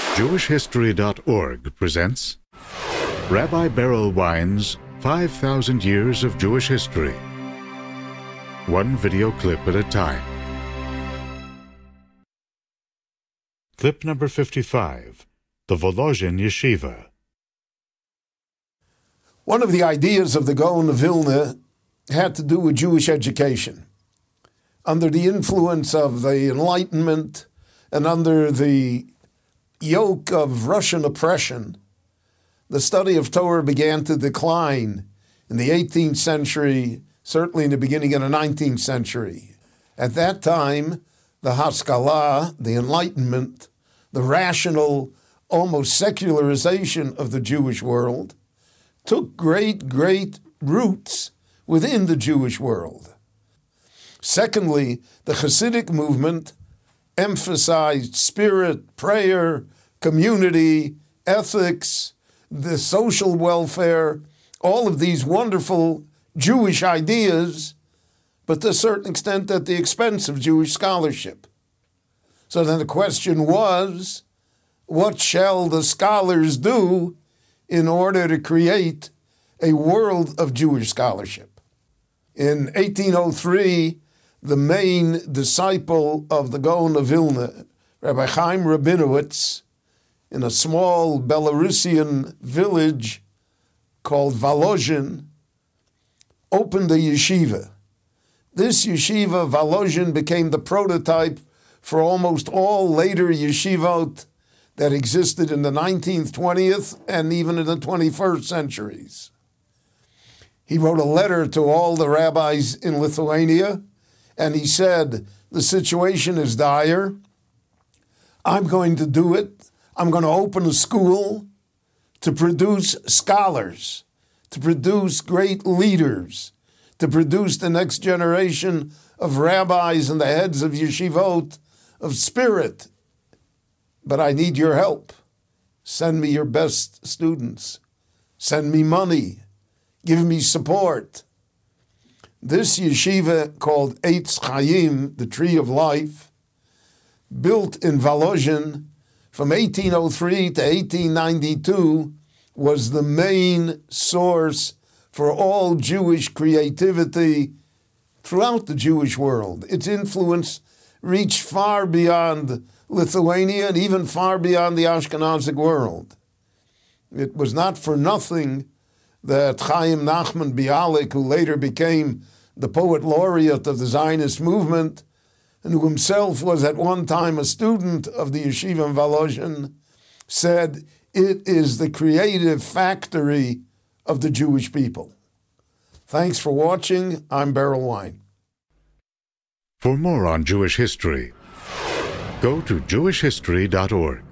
JewishHistory.org presents Rabbi Berel Wein's 5,000 Years of Jewish History. One video clip at a time. Clip number 55, the Volozhin Yeshiva. One of the ideas of the Gaon of Vilna had to do with Jewish education. Under the influence of the Enlightenment and under the yoke of Russian oppression, the study of Torah began to decline in the 18th century, certainly in the beginning of the 19th century. At that time, the Haskalah, the Enlightenment, the rational, almost secularization of the Jewish world, took great roots within the Jewish world. Secondly, the Hasidic movement emphasized spirit, prayer, community, ethics, the social welfare, all of these wonderful Jewish ideas, but to a certain extent at the expense of Jewish scholarship. So then the question was, what shall the scholars do in order to create a world of Jewish scholarship? In 1803, the main disciple of the Gaon of Vilna, Rabbi Chaim Rabinowitz, in a small Belarusian village called Volozhin, opened a yeshiva. This yeshiva, Volozhin, became the prototype for almost all later yeshivot that existed in the 19th, 20th, and even in the 21st centuries. He wrote a letter to all the rabbis in Lithuania, and he said, the situation is dire. I'm going to do it. I'm going to open a school to produce scholars, to produce great leaders, to produce the next generation of rabbis and the heads of yeshivot of spirit. But I need your help. Send me your best students. Send me money. Give me support. This yeshiva, called Eitz Chaim, the Tree of Life, built in Volozhin from 1803 to 1892, was the main source for all Jewish creativity throughout the Jewish world. Its influence reached far beyond Lithuania and even far beyond the Ashkenazic world. It was not for nothing that Chaim Nachman Bialik, who later became the poet laureate of the Zionist movement, and who himself was at one time a student of the yeshiva in Volozhin, said, it is the creative factory of the Jewish people. Thanks for watching. I'm Berel Wein. For more on Jewish history, go to JewishHistory.org.